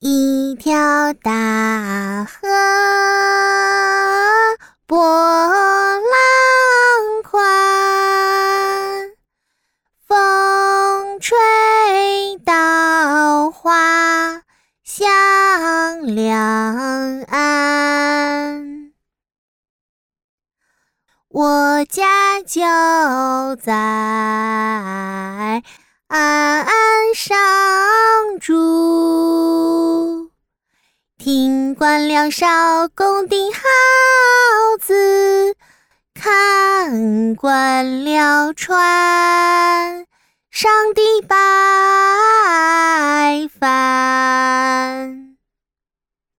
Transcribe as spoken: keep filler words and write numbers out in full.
一条大河波浪宽，风吹稻花香两岸。我家就在岸上住，听官两少共顶号子，看惯了船，上帝拜饭。